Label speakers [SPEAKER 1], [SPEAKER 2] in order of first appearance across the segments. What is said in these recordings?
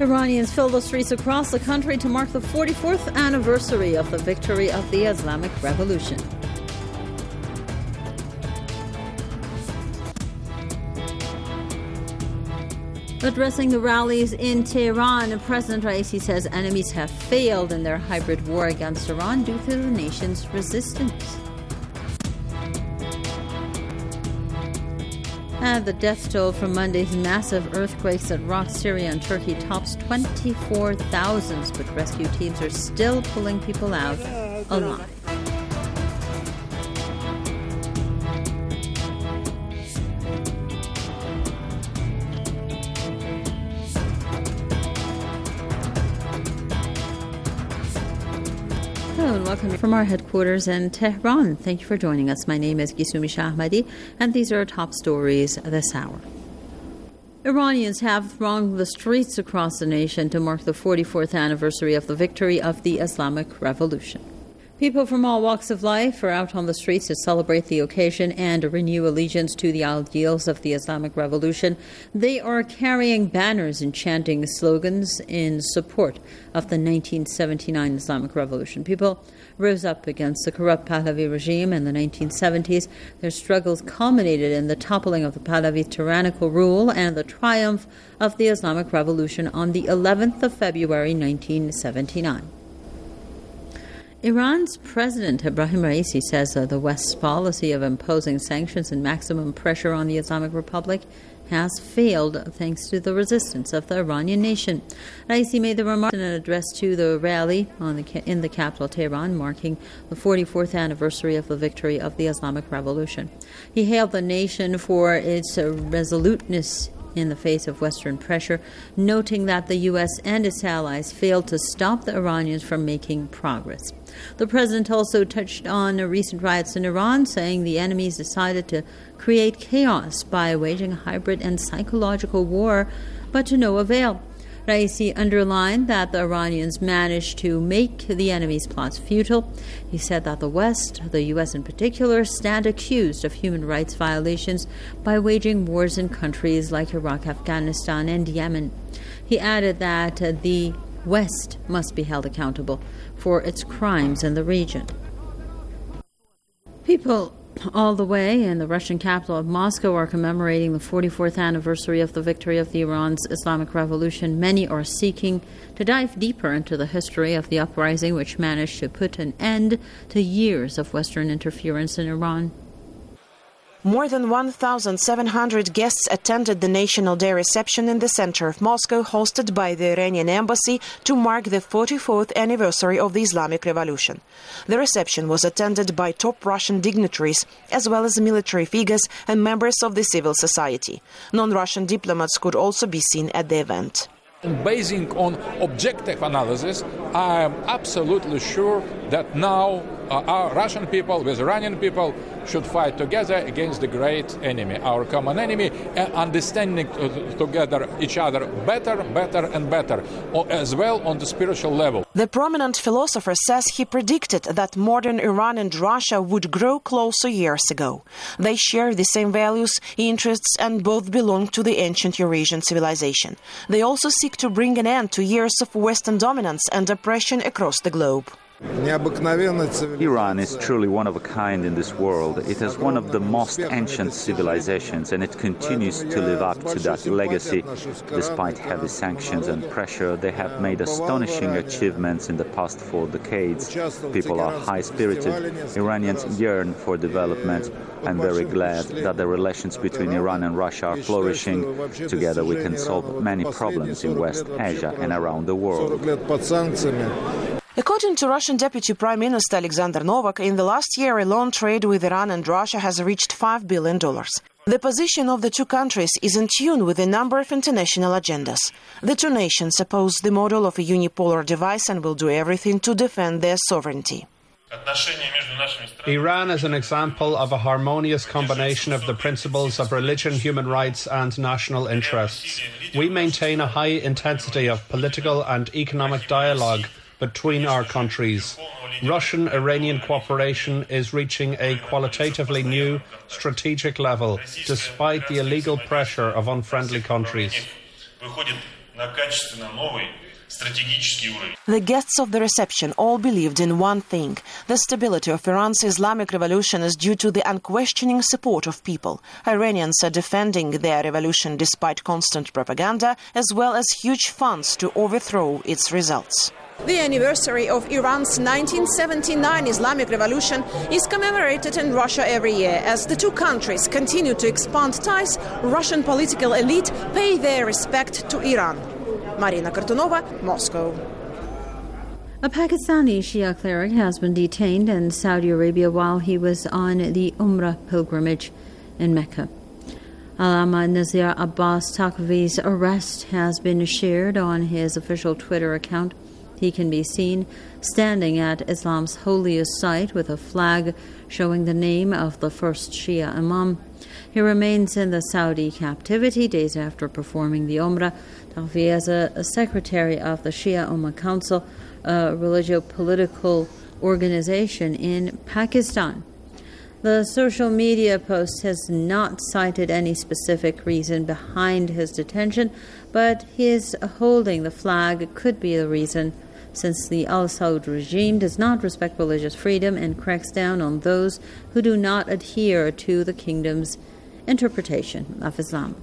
[SPEAKER 1] Iranians fill the streets across the country to mark the 44th anniversary of the victory of the Islamic Revolution. Addressing the rallies in Tehran, President Raisi says enemies have failed in their hybrid war against Iran due to the nation's resistance. And the death toll from Monday's massive earthquakes that rocked Syria and Turkey tops 24,000, but rescue teams are still pulling people out alive. Hello and welcome from our headquarters in Tehran. Thank you for joining us. My name is Gisumi Shahmadi, and these are our top stories this hour. Iranians have thronged the streets across the nation to mark the 44th anniversary of the victory of the Islamic Revolution. People from all walks of life are out on the streets to celebrate the occasion and renew allegiance to the ideals of the Islamic Revolution. They are carrying banners and chanting slogans in support of the 1979 Islamic Revolution. People rose up against the corrupt Pahlavi regime in the 1970s. Their struggles culminated in the toppling of the Pahlavi tyrannical rule and the triumph of the Islamic Revolution on the 11th of February 1979. Iran's President Ebrahim Raisi says the West's policy of imposing sanctions and maximum pressure on the Islamic Republic has failed thanks to the resistance of the Iranian nation. Raisi made the remark in an address to the rally in the capital Tehran, marking the 44th anniversary of the victory of the Islamic Revolution. He hailed the nation for its resoluteness in the face of Western pressure, noting that the U.S. and its allies failed to stop the Iranians from making progress. The president also touched on recent riots in Iran, saying the enemies decided to create chaos by waging a hybrid and psychological war, but to no avail. Raisi underlined that the Iranians managed to make the enemy's plots futile. He said that the West, the U.S. in particular, stand accused of human rights violations by waging wars in countries like Iraq, Afghanistan, and Yemen. He added that the West must be held accountable for its crimes in the region. People all the way in the Russian capital of Moscow are commemorating the 44th anniversary of the victory of the Iran's Islamic Revolution. Many are seeking to dive deeper into the history of the uprising, which managed to put an end to years of Western interference in Iran.
[SPEAKER 2] More than 1,700 guests attended the National Day reception in the center of Moscow, hosted by the Iranian embassy to mark the 44th anniversary of the Islamic Revolution. The reception was attended by top Russian dignitaries, as well as military figures and members of the civil society. Non-Russian diplomats could also be seen at the event.
[SPEAKER 3] Basing on objective analysis, I am absolutely sure that now our Russian people with Iranian people should fight together against the great enemy, our common enemy, and understanding together each other better and better, as well on the spiritual level.
[SPEAKER 2] The prominent philosopher says he predicted that modern Iran and Russia would grow closer years ago. They share the same values, interests, and both belong to the ancient Eurasian civilization. They also seek to bring an end to years of Western dominance and oppression across the globe.
[SPEAKER 4] Iran is truly one of a kind in this world. It has one of the most ancient civilizations, and it continues to live up to that legacy. Despite heavy sanctions and pressure, they have made astonishing achievements in the past 4 decades. People are high-spirited. Iranians yearn for development. I'm very glad that the relations between Iran and Russia are flourishing. Together we can solve many problems in West Asia and around the world.
[SPEAKER 2] According to Russian Deputy Prime Minister Alexander Novak, in the last year alone, trade with Iran and Russia has reached $5 billion. The position of the two countries is in tune with a number of international agendas. The two nations oppose the model of a unipolar device and will do everything to defend their sovereignty.
[SPEAKER 5] Iran is an example of a harmonious combination of the principles of religion, human rights and national interests. We maintain a high intensity of political and economic dialogue between our countries. Russian-Iranian cooperation is reaching a qualitatively new strategic level, despite the illegal pressure of unfriendly countries.
[SPEAKER 2] The guests of the reception all believed in one thing. The stability of Iran's Islamic revolution is due to the unquestioning support of people. Iranians are defending their revolution despite constant propaganda, as well as huge funds to overthrow its results. The anniversary of Iran's 1979 Islamic Revolution is commemorated in Russia every year. As the two countries continue to expand ties, Russian political elite pay their respect to Iran. Marina Kartunova, Moscow.
[SPEAKER 1] A Pakistani Shia cleric has been detained in Saudi Arabia while he was on the Umrah pilgrimage in Mecca. Allama Nazir Abbas Taqvi's arrest has been shared on his official Twitter account. He can be seen standing at Islam's holiest site with a flag showing the name of the first Shia Imam. He remains in the Saudi captivity days after performing the Umrah. Taqvi is a secretary of the Shia Ummah Council, a religio-political organization in Pakistan. The social media post has not cited any specific reason behind his detention, but his holding the flag could be the reason, since the Al Saud regime does not respect religious freedom and cracks down on those who do not adhere to the kingdom's interpretation of Islam.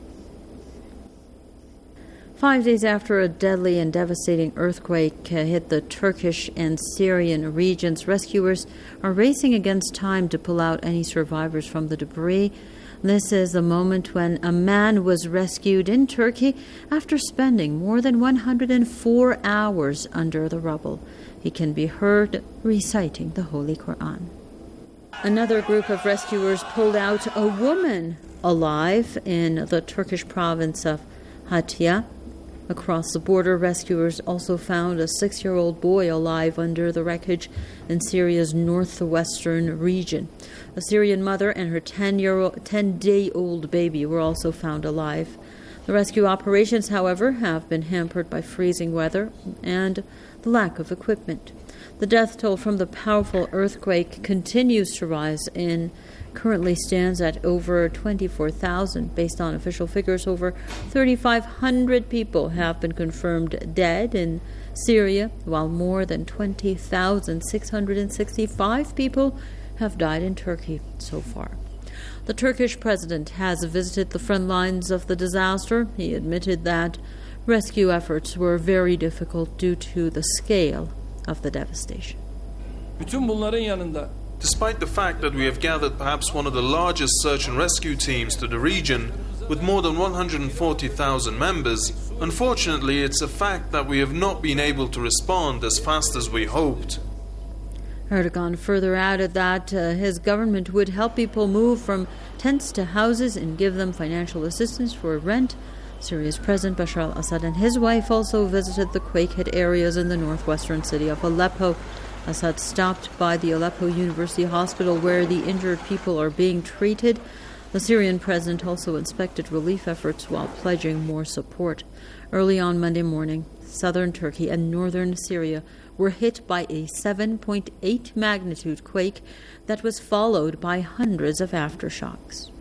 [SPEAKER 1] 5 days after a deadly and devastating earthquake hit the Turkish and Syrian regions, rescuers are racing against time to pull out any survivors from the debris. This is the moment when a man was rescued in Turkey after spending more than 104 hours under the rubble. He can be heard reciting the Holy Quran. Another group of rescuers pulled out a woman alive in the Turkish province of Hatay. Across the border, rescuers also found a 6-year-old boy alive under the wreckage in Syria's northwestern region. A Syrian mother and her 10-day-old baby were also found alive. The rescue operations, however, have been hampered by freezing weather and the lack of equipment. The death toll from the powerful earthquake continues to rise and currently stands at over 24,000. Based on official figures, over 3,500 people have been confirmed dead in Syria, while more than 20,665 people have died in Turkey so far. The Turkish president has visited the front lines of the disaster. He admitted that rescue efforts were very difficult due to the scale of the devastation.
[SPEAKER 6] Despite the fact that we have gathered perhaps one of the largest search and rescue teams to the region, with more than 140,000 members, unfortunately it's a fact that we have not been able to respond as fast as we hoped.
[SPEAKER 1] Erdogan further added that his government would help people move from tents to houses and give them financial assistance for rent. Syria's President Bashar al-Assad and his wife also visited the quake-hit areas in the northwestern city of Aleppo. Assad stopped by the Aleppo University Hospital where the injured people are being treated. The Syrian president also inspected relief efforts while pledging more support. Early on Monday morning, southern Turkey and northern Syria were hit by a 7.8 magnitude quake that was followed by hundreds of aftershocks.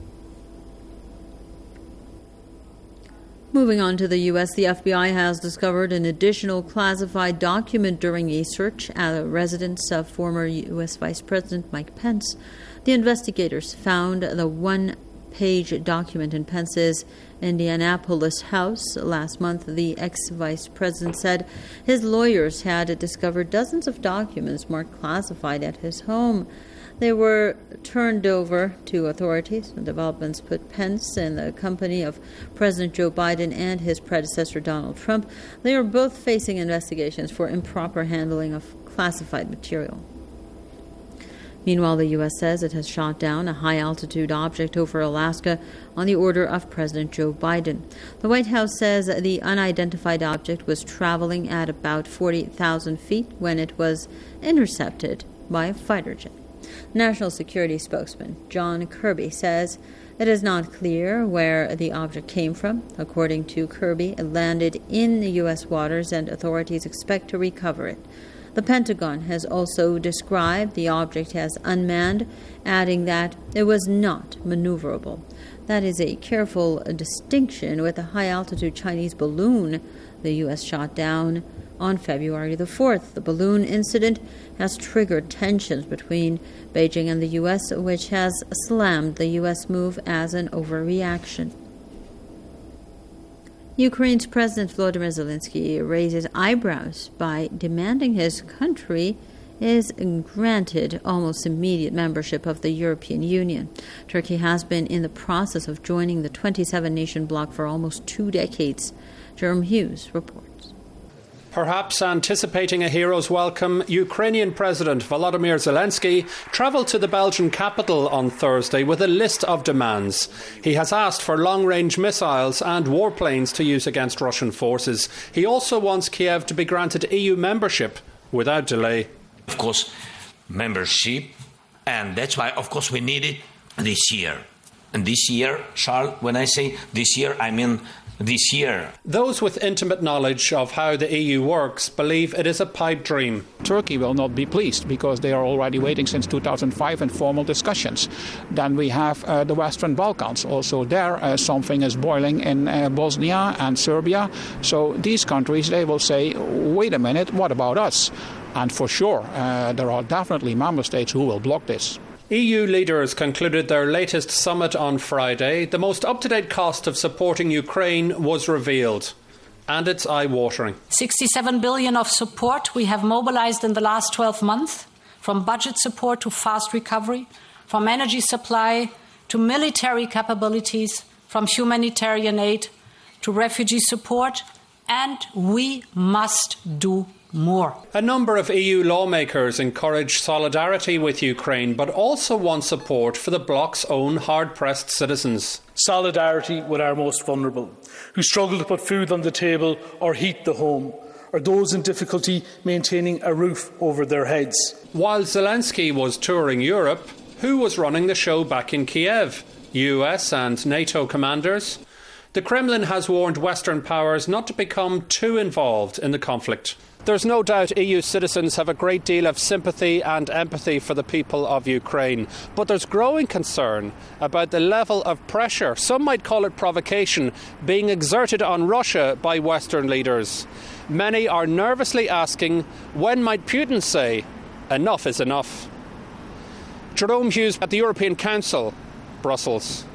[SPEAKER 1] Moving on to the U.S., the FBI has discovered an additional classified document during a search at a residence of former U.S. Vice President Mike Pence. The investigators found the one-page document in Pence's Indianapolis house. Last month, the ex-vice president said his lawyers had discovered dozens of documents marked classified at his home. They were turned over to authorities. The developments put Pence in the company of President Joe Biden and his predecessor Donald Trump. They are both facing investigations for improper handling of classified material. Meanwhile, the U.S. says it has shot down a high-altitude object over Alaska on the order of President Joe Biden. The White House says the unidentified object was traveling at about 40,000 feet when it was intercepted by a fighter jet. National Security spokesman John Kirby says it is not clear where the object came from. According to Kirby, it landed in the U.S. waters and authorities expect to recover it. The Pentagon has also described the object as unmanned, adding that it was not maneuverable. That is a careful distinction with the high-altitude Chinese balloon the U.S. shot down on February the 4th. The balloon incident has triggered tensions between Beijing and the U.S., which has slammed the U.S. move as an overreaction. Ukraine's President Volodymyr Zelensky raises eyebrows by demanding his country is granted almost immediate membership of the European Union. Turkey has been in the process of joining the 27-nation bloc for almost 2 decades. Jerome Hughes reports.
[SPEAKER 5] Perhaps anticipating a hero's welcome, Ukrainian President Volodymyr Zelensky travelled to the Belgian capital on Thursday with a list of demands. He has asked for long-range missiles and warplanes to use against Russian forces. He also wants Kiev to be granted EU membership without delay.
[SPEAKER 7] Of course, membership, and that's why, of course, we need it this year. And this year, Charles, when I say this year, I mean this year.
[SPEAKER 5] Those with intimate knowledge of how the EU works believe it is a pipe dream.
[SPEAKER 8] Turkey will not be pleased because they are already waiting since 2005 in formal discussions. Then we have the Western Balkans. Also there something is boiling in Bosnia and Serbia. So these countries, they will say, wait a minute, what about us? And for sure, there are definitely member states who will block this.
[SPEAKER 5] EU leaders concluded their latest summit on Friday. The most up-to-date cost of supporting Ukraine was revealed, and it's eye-watering.
[SPEAKER 9] 67 billion of support we have mobilized in the last 12 months, from budget support to fast recovery, from energy supply to military capabilities, from humanitarian aid to refugee support, and we must do more.
[SPEAKER 5] A number of EU lawmakers encourage solidarity with Ukraine, but also want support for the bloc's own hard-pressed citizens.
[SPEAKER 10] Solidarity with our most vulnerable, who struggle to put food on the table or heat the home, or those in difficulty maintaining a roof over their heads.
[SPEAKER 5] While Zelensky was touring Europe, who was running the show back in Kiev? US and NATO commanders? The Kremlin has warned Western powers not to become too involved in the conflict. There's no doubt EU citizens have a great deal of sympathy and empathy for the people of Ukraine, but there's growing concern about the level of pressure, some might call it provocation, being exerted on Russia by Western leaders. Many are nervously asking, when might Putin say, enough is enough? Jerome Hughes at the European Council, Brussels.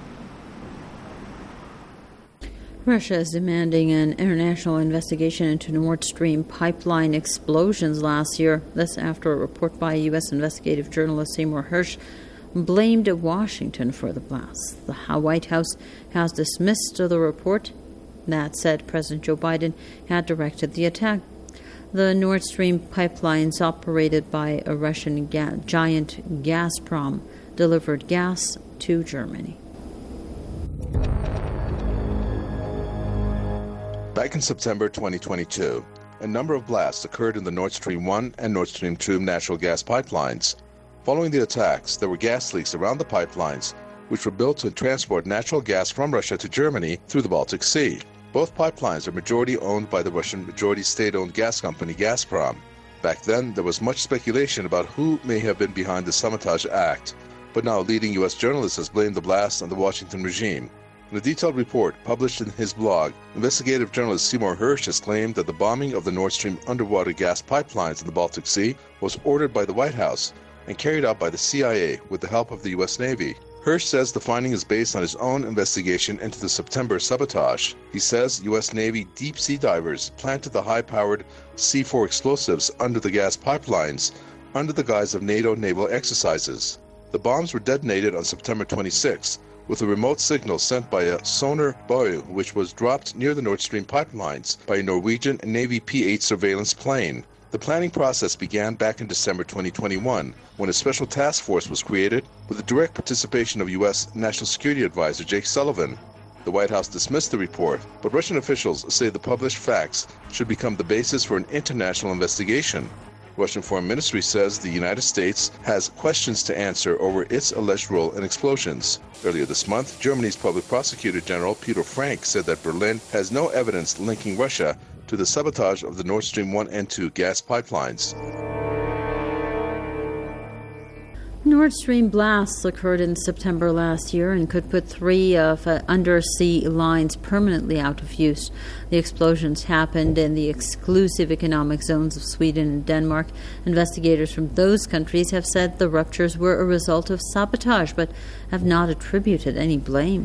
[SPEAKER 1] Russia is demanding an international investigation into Nord Stream pipeline explosions last year. This after a report by U.S. investigative journalist Seymour Hersh blamed Washington for the blasts. The White House has dismissed the report. That said, President Joe Biden had directed the attack. The Nord Stream pipelines, operated by a Russian giant Gazprom, delivered gas to Germany.
[SPEAKER 11] Back in September 2022, a number of blasts occurred in the Nord Stream 1 and Nord Stream 2 natural gas pipelines. Following the attacks, there were gas leaks around the pipelines, which were built to transport natural gas from Russia to Germany through the Baltic Sea. Both pipelines are majority owned by the Russian majority state-owned gas company Gazprom. Back then, there was much speculation about who may have been behind the sabotage act, but now a leading U.S. journalist has blamed the blast on the Washington regime. In a detailed report published in his blog, investigative journalist Seymour Hersh has claimed that the bombing of the Nord Stream underwater gas pipelines in the Baltic Sea was ordered by the White House and carried out by the CIA with the help of the U.S. Navy. Hersh says the finding is based on his own investigation into the September sabotage. He says U.S. Navy deep-sea divers planted the high-powered C4 explosives under the gas pipelines under the guise of NATO naval exercises. The bombs were detonated on September 26, with a remote signal sent by a sonar buoy which was dropped near the Nord Stream pipelines by a Norwegian Navy P-8 surveillance plane. The planning process began back in December 2021, when a special task force was created with the direct participation of U.S. National Security Advisor Jake Sullivan. The White House dismissed the report, but Russian officials say the published facts should become the basis for an international investigation. Russian Foreign Ministry says the United States has questions to answer over its alleged role in explosions. Earlier this month, Germany's Public Prosecutor General Peter Frank said that Berlin has no evidence linking Russia to the sabotage of the Nord Stream 1 and 2 gas pipelines.
[SPEAKER 1] Nord Stream blasts occurred in September last year and could put 3 of undersea lines permanently out of use. The explosions happened in the exclusive economic zones of Sweden and Denmark. Investigators from those countries have said the ruptures were a result of sabotage, but have not attributed any blame.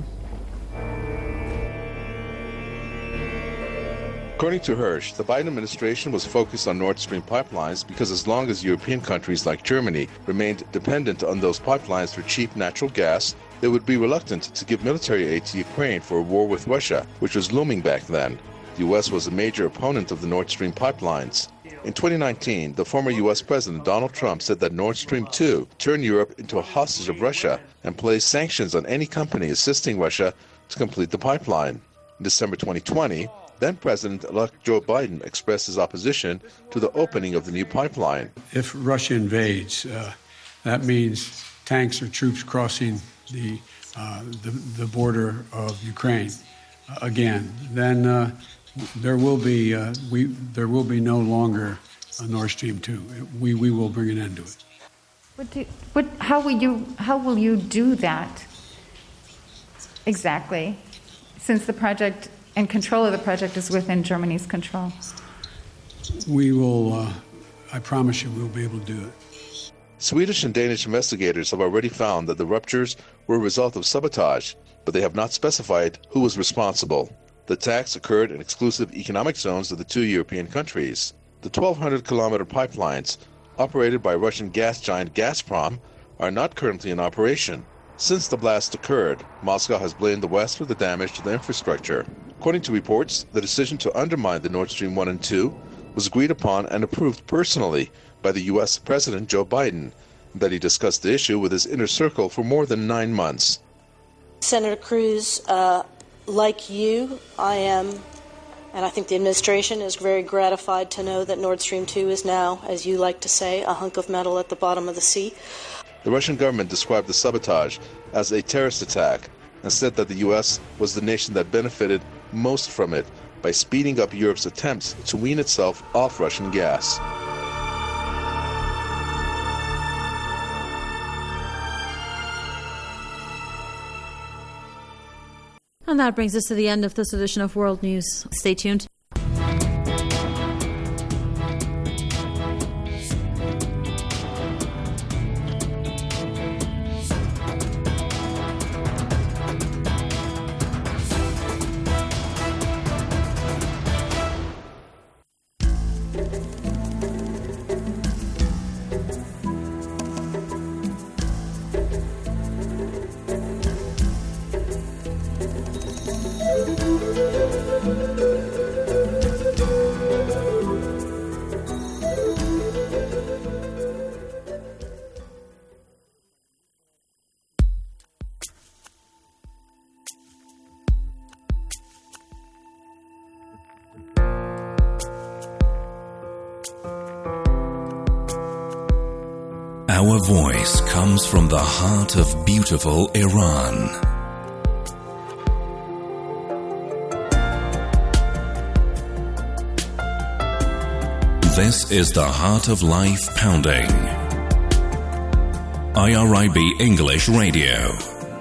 [SPEAKER 11] According to Hirsch, the Biden administration was focused on Nord Stream pipelines because as long as European countries like Germany remained dependent on those pipelines for cheap natural gas, they would be reluctant to give military aid to Ukraine for a war with Russia, which was looming back then. The U.S. was a major opponent of the Nord Stream pipelines. In 2019, the former U.S. President Donald Trump said that Nord Stream 2 turned Europe into a hostage of Russia and placed sanctions on any company assisting Russia to complete the pipeline. In December 2020, then President-elect Joe Biden expressed his opposition to the opening of the new pipeline.
[SPEAKER 12] If Russia invades, that means tanks or troops crossing the border of Ukraine again. Then there will be no longer a Nord Stream 2. We will bring an end to it.
[SPEAKER 13] How will you do that exactly? Since the project and control of the project is within Germany's control.
[SPEAKER 12] We will, I promise you, we'll be able to do it.
[SPEAKER 11] Swedish and Danish investigators have already found that the ruptures were a result of sabotage, but they have not specified who was responsible. The attacks occurred in exclusive economic zones of the 2 European countries. The 1,200-kilometer pipelines, operated by Russian gas giant Gazprom, are not currently in operation. Since the blast occurred, Moscow has blamed the West for the damage to the infrastructure. According to reports, the decision to undermine the Nord Stream 1 and 2 was agreed upon and approved personally by the U.S. President Joe Biden, and that he discussed the issue with his inner circle for more than 9 months.
[SPEAKER 14] Senator Cruz, like you, I am, and I think the administration is very gratified to know that Nord Stream 2 is now, as you like to say, a hunk of metal at the bottom of the sea.
[SPEAKER 11] The Russian government described the sabotage as a terrorist attack and said that the U.S. was the nation that benefited most from it by speeding up Europe's attempts to wean itself off Russian gas.
[SPEAKER 1] And that brings us to the end of this edition of World News. Stay tuned.
[SPEAKER 15] Our voice comes from the heart of beautiful Iran. This is the Heart of Life Pounding. IRIB English Radio.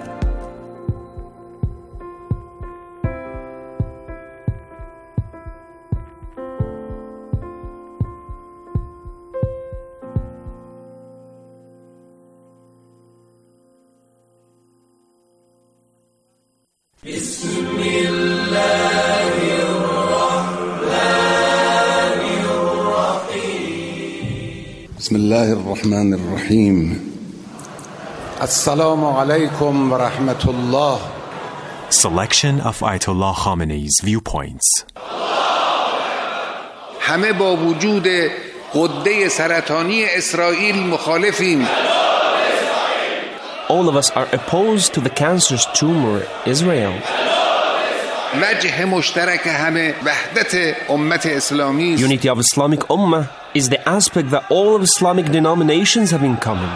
[SPEAKER 16] بسم الله الرحمن الرحيم السلام عليكم ورحمة الله.
[SPEAKER 17] Selection of Ayatollah Khamenei's viewpoints.
[SPEAKER 16] همه با وجود غده سرطانی اسرائیل مخالفیم.
[SPEAKER 18] All of us are opposed to the cancerous tumor Israel.
[SPEAKER 16] وجه مشترک همه وحدت امت اسلامی.
[SPEAKER 18] Unity of Islamic Ummah is the aspect that all of Islamic denominations have in common.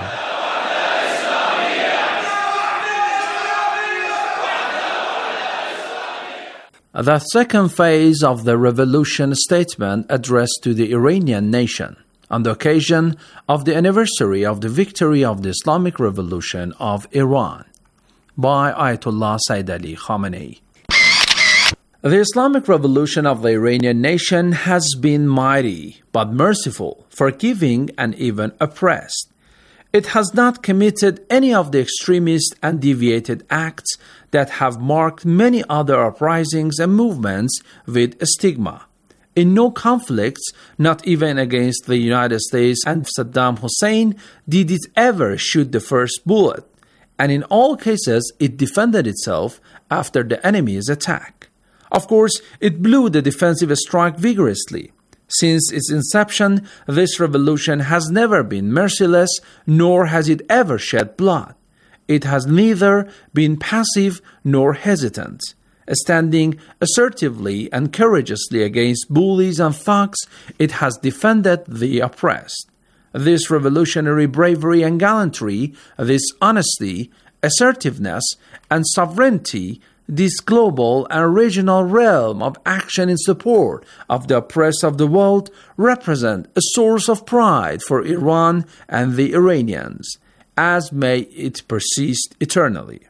[SPEAKER 19] The second phase of the revolution statement addressed to the Iranian nation. on the occasion of the anniversary of the victory of the Islamic Revolution of Iran by Ayatollah Sayyid Ali Khamenei. The Islamic Revolution of the Iranian nation has been mighty, but merciful, forgiving, and even oppressed. It has not committed any of the extremist and deviated acts that have marked many other uprisings and movements with stigma. In no conflicts, not even against the United States and Saddam Hussein, did it ever shoot the first bullet, and in all cases it defended itself after the enemy's attack. Of course, it blew the defensive strike vigorously. Since its inception, this revolution has never been merciless, nor has it ever shed blood. It has neither been passive nor hesitant. Standing assertively and courageously against bullies and thugs, it has defended the oppressed. This revolutionary bravery and gallantry, this honesty, assertiveness, and sovereignty, this global and regional realm of action in support of the oppressed of the world represent a source of pride for Iran and the Iranians, as may it persist eternally.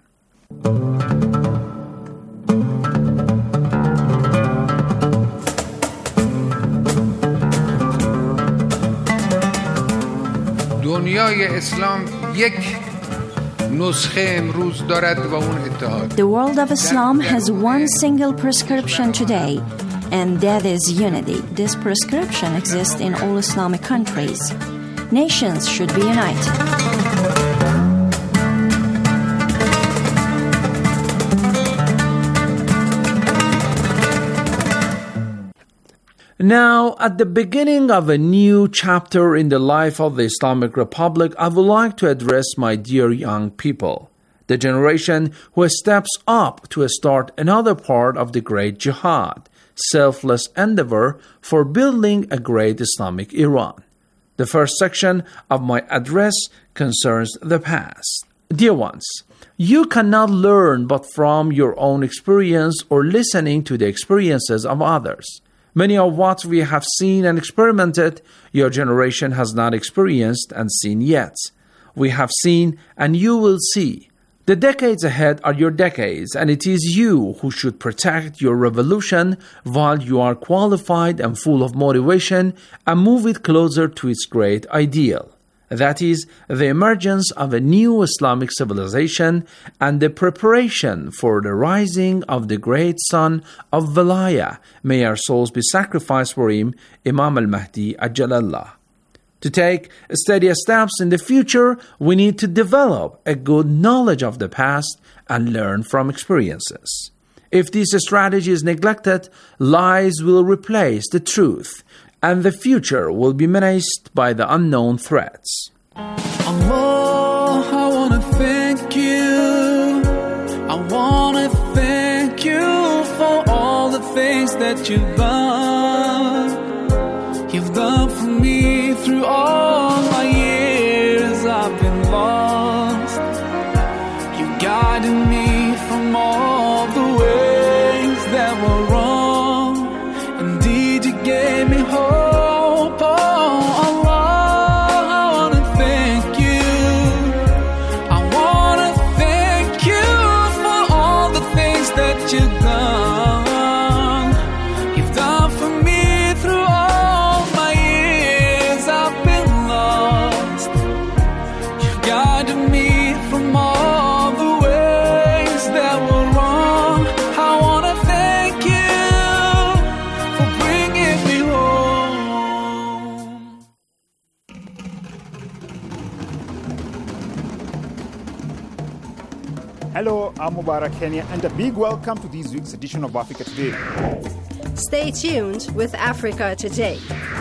[SPEAKER 16] دنیای اسلام یک نسخه امروز دارد و اون اتحاد.
[SPEAKER 20] The world of Islam has one single prescription today, and that is unity. This prescription exists in all Islamic countries. Nations should be united.
[SPEAKER 19] Now, at the beginning of a new chapter in the life of the Islamic Republic, I would like to address my dear young people, the generation who steps up to start another part of the great jihad, selfless endeavor for building a great Islamic Iran. The first section of my address concerns the past. Dear ones, you cannot learn but from your own experience or listening to the experiences of others. Many of what we have seen and experimented, your generation has not experienced and seen yet. We have seen and you will see. The decades ahead are your decades, and it is you who should protect your revolution while you are qualified and full of motivation and move it closer to its great ideal. That is, the emergence of a new Islamic civilization and the preparation for the rising of the great son of Valaya. May our souls be sacrificed for him, Imam al-Mahdi Ajjalallah. To take steady steps in the future, we need to develop a good knowledge of the past and learn from experiences. If this strategy is neglected, lies will replace the truth, and the future will be menaced by the unknown threats.
[SPEAKER 21] Allah, I want to thank you. I want to thank you for all the things that you've done. You've done for me through all my years I've been lost. You guided me from all the ways that were wrong. Indeed, you gave me hope. Oh, Allah, I want to thank you. I want to thank you for all the things that you've done. You've done for me through all my years I've been lost. You've guided me from all the ways that were wrong. I want to thank you for bringing me home.
[SPEAKER 22] Hello, I'm Mubarak Kenya, and a big welcome to this week's edition of Africa Today.
[SPEAKER 23] Stay tuned with Africa Today.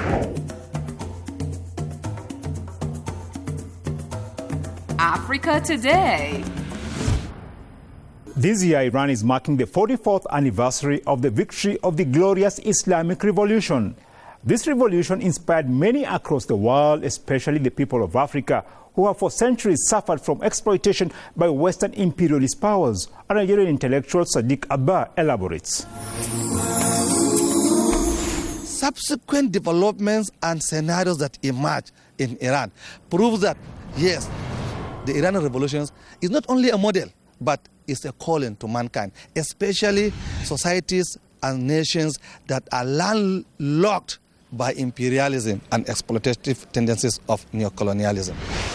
[SPEAKER 24] Africa Today.
[SPEAKER 22] This year, Iran is marking the 44th anniversary of the victory of the glorious Islamic Revolution. This revolution inspired many across the world, especially the people of Africa, who have for centuries suffered from exploitation by Western imperialist powers. A Nigerian intellectual, Sadiq Abba, elaborates.
[SPEAKER 2] subsequent developments and scenarios that emerge in Iran prove that, yes, the Iranian revolution is not only a model, but it's a calling to mankind, especially societies and nations that are landlocked by imperialism and exploitative tendencies of neocolonialism.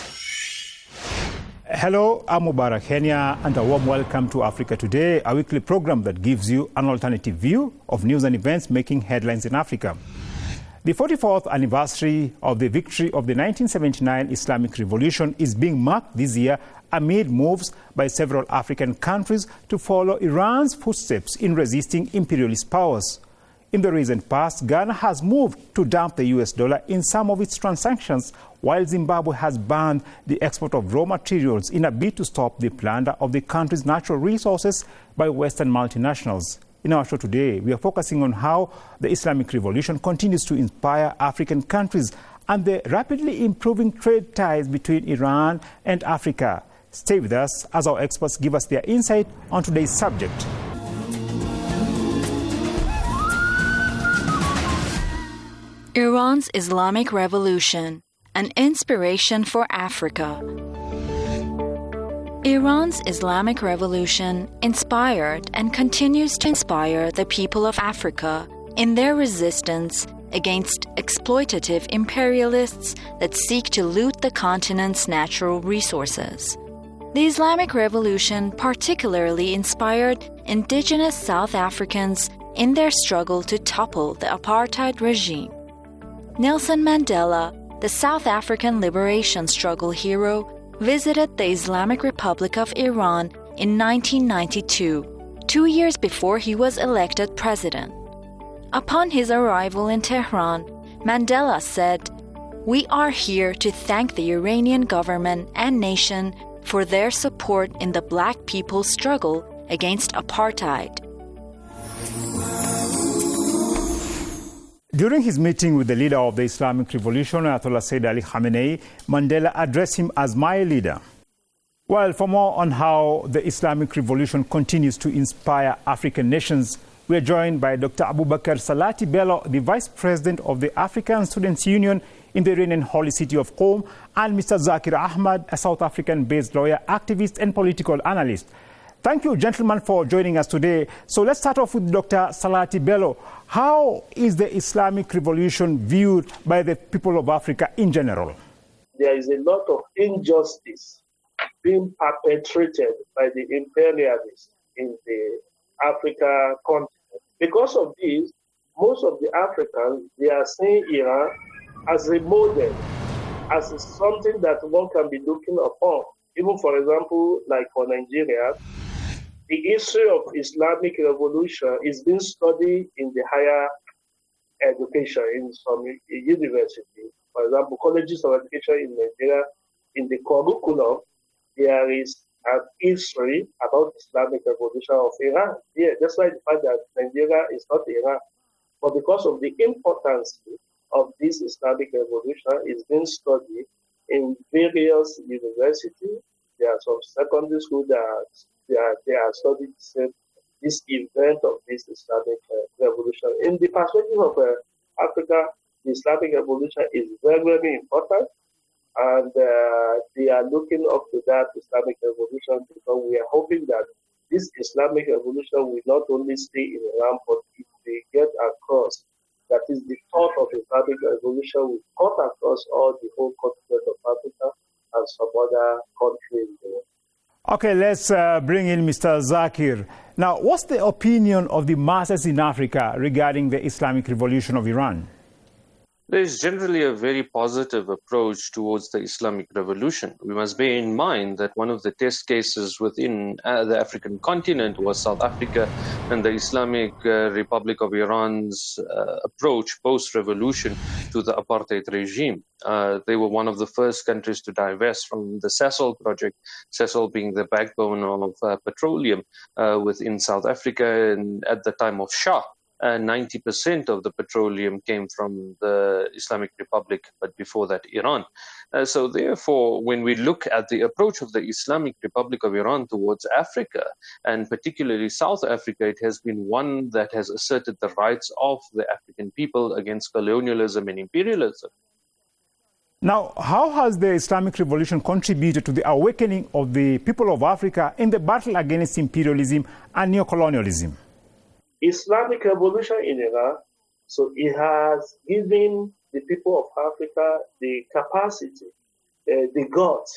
[SPEAKER 22] Hello, I'm Mubarak Kenya, and a warm welcome to Africa Today, a weekly program that gives you an alternative view of news and events making headlines in Africa. The 44th anniversary of the victory of the 1979 Islamic Revolution is being marked this year amid moves by several African countries to follow Iran's footsteps in resisting imperialist powers. In the recent past, Ghana has moved to dump the US dollar in some of its transactions, while Zimbabwe has banned the export of raw materials in a bid to stop the plunder of the country's natural resources by Western multinationals. In our show today, we are focusing on how the Islamic Revolution continues to inspire African countries and the rapidly improving trade ties between Iran and Africa. Stay with us as our experts give us their insight on today's subject.
[SPEAKER 3] Iran's Islamic Revolution, an inspiration for Africa. Iran's Islamic Revolution inspired and continues to inspire the people of Africa in their resistance against exploitative imperialists that seek to loot the continent's natural resources. The Islamic Revolution particularly inspired indigenous South Africans in their struggle to topple the apartheid regime. Nelson Mandela, the South African liberation struggle hero, visited the Islamic Republic of Iran in 1992, 2 years before he was elected president. Upon his arrival in Tehran, Mandela said, "We are here to thank the Iranian government and nation for their support in the black people's struggle against apartheid."
[SPEAKER 22] During his meeting with the leader of the Islamic Revolution, Ayatollah Sayyid Ali Khamenei, Mandela addressed him as "my leader." Well, for more on how the Islamic Revolution continues to inspire African nations, we are joined by Dr. Abubakar Salati Bello, the Vice President of the African Students' Union in the Iranian holy city of Qom, and Mr. Zakir Ahmad, a South African-based lawyer, activist, and political analyst. Thank you, gentlemen, for joining us today. So let's start off with Dr. Salati Bello. How is the Islamic Revolution viewed by the people of Africa in general?
[SPEAKER 4] There is a lot of injustice being perpetrated by the imperialists in the Africa continent. Because of this, most of the Africans, they are seeing Iran as a model, as something that one can be looking upon. Even, for example, like for Nigeria, the history of Islamic Revolution is being studied in the higher education in some universities. For example, colleges of education in Nigeria, in the curriculum, there is an history about Islamic Revolution of Iran. Yeah, despite the fact that Nigeria is not Iran. But because of the importance of this Islamic Revolution, is being studied in various universities. There are some secondary schools that they are studying this event of this Islamic Revolution. In the perspective of Africa, the Islamic Revolution is very, very important, and they are looking up to that Islamic Revolution because we are hoping that this Islamic Revolution will not only stay in Iran, but it will get across. That is, the thought of Islamic Revolution will cut across all the whole continent of Africa and some other countries.
[SPEAKER 22] Okay, let's bring in Mr. Zakir. Now, what's the opinion of the masses in Africa regarding the Islamic Revolution of Iran?
[SPEAKER 24] There is generally a very positive approach towards the Islamic Revolution. We must bear in mind that one of the test cases within the African continent was South Africa and the Islamic Republic of Iran's approach post-revolution to the apartheid regime. They were one of the first countries to divest from the Sasol project, Sasol being the backbone of petroleum within South Africa and at the time of Shah. 90% of the petroleum came from the Islamic Republic, but before that, Iran. So therefore, when we look at the approach of the Islamic Republic of Iran towards Africa, and particularly South Africa, it has been one that has asserted the rights of the African people against colonialism and imperialism.
[SPEAKER 22] Now, how has the Islamic Revolution contributed to the awakening of the people of Africa in the battle against imperialism and neocolonialism?
[SPEAKER 4] Islamic Revolution in Iran, so it has given the people of Africa the capacity, the guts,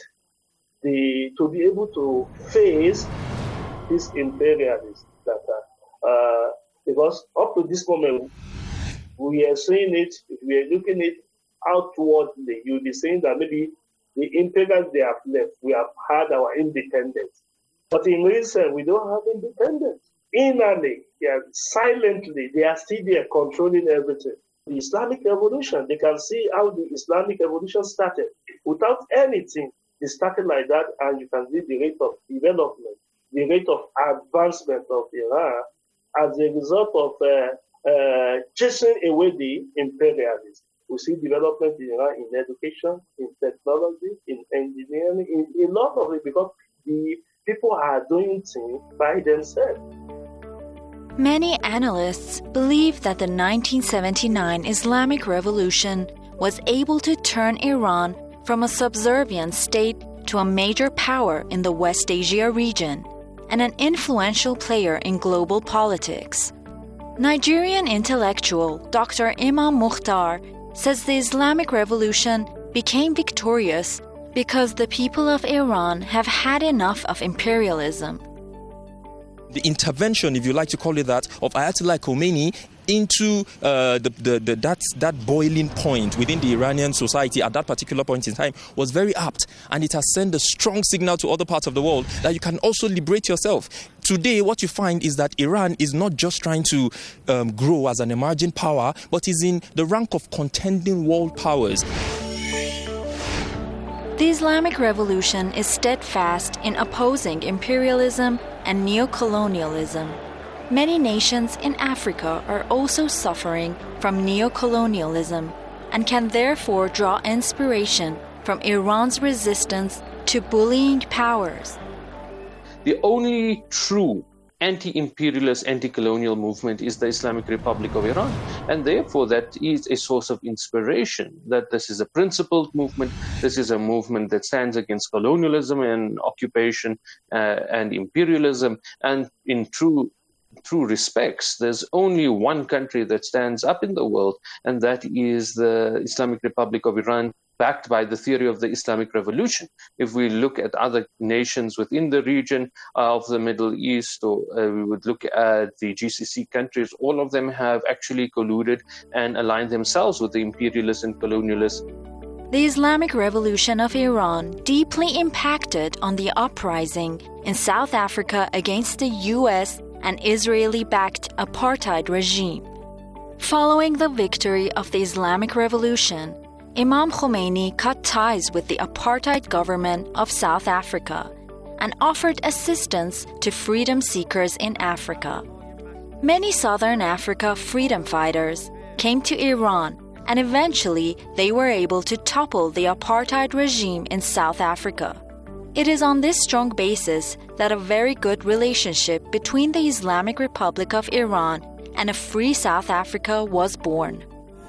[SPEAKER 4] to be able to face these imperialists that are, because up to this moment, we are seeing it, if we are looking at it outwardly, you'll be saying that maybe the imperials they have left, we have had our independence. But in reason, we don't have independence. Innerly, silently, they are still there controlling everything. The Islamic Revolution, they can see how the Islamic Revolution started. Without anything, it started like that, and you can see the rate of development, the rate of advancement of Iran as a result of chasing away the imperialists. We see development in Iran in education, in technology, in engineering, in a lot of it, because the people are doing things by themselves.
[SPEAKER 3] Many analysts believe that the 1979 Islamic Revolution was able to turn Iran from a subservient state to a major power in the West Asia region and an influential player in global politics. Nigerian intellectual Dr. Imam Mukhtar says the Islamic Revolution became victorious because the people of Iran have had enough of imperialism.
[SPEAKER 6] The intervention, if you like to call it that, of Ayatollah Khomeini into that boiling point within the Iranian society at that particular point in time was very apt, and it has sent a strong signal to other parts of the world that you can also liberate yourself. Today, what you find is that Iran is not just trying to grow as an emerging power, but is in the rank of contending world powers.
[SPEAKER 3] The Islamic Revolution is steadfast in opposing imperialism and neocolonialism. Many nations in Africa are also suffering from neocolonialism and can therefore draw inspiration from Iran's resistance to bullying powers.
[SPEAKER 24] The only true anti-imperialist, anti-colonial movement is the Islamic Republic of Iran. And therefore, that is a source of inspiration, that this is a principled movement. This is a movement that stands against colonialism and occupation and imperialism. And in true respects, there's only one country that stands up in the world, and that is the Islamic Republic of Iran, backed by the theory of the Islamic Revolution. If we look at other nations within the region of the Middle East, or we would look at the GCC countries, all of them have actually colluded and aligned themselves with the imperialists and colonialists.
[SPEAKER 3] The Islamic Revolution of Iran deeply impacted on the uprising in South Africa against the US and Israeli-backed apartheid regime. Following the victory of the Islamic Revolution, Imam Khomeini cut ties with the apartheid government of South Africa and offered assistance to freedom seekers in Africa. Many Southern Africa freedom fighters came to Iran, and eventually they were able to topple the apartheid regime in South Africa. It is on this strong basis that a very good relationship between the Islamic Republic of Iran and a free South Africa was born.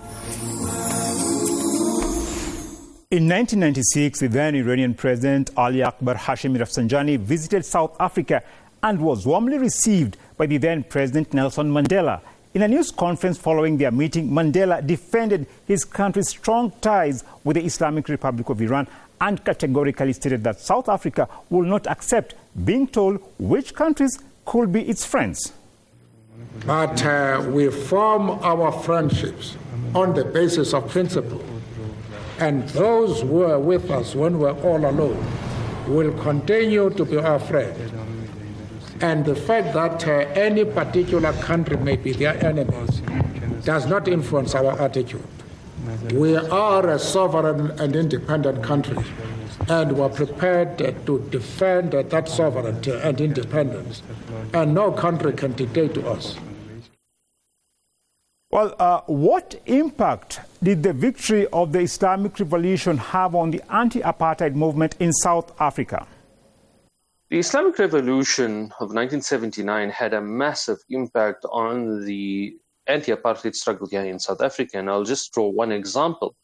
[SPEAKER 22] In 1996, the then Iranian President Ali Akbar Hashemi Rafsanjani visited South Africa and was warmly received by the then President Nelson Mandela. In a news conference following their meeting, Mandela defended his country's strong ties with the Islamic Republic of Iran and categorically stated that South Africa will not accept being told which countries could be its friends.
[SPEAKER 7] But we form our friendships on the basis of principle. And those who are with us when we're all alone will continue to be our friends. And the fact that any particular country may be their enemies does not influence our attitude. We are a sovereign and independent country, and we're prepared to defend that sovereignty and independence. And no country can dictate to us.
[SPEAKER 22] Well, what impact did the victory of the Islamic Revolution have on the anti-apartheid movement in South Africa?
[SPEAKER 24] The Islamic Revolution of 1979 had a massive impact on the anti-apartheid struggle here in South Africa, and I'll just draw one example.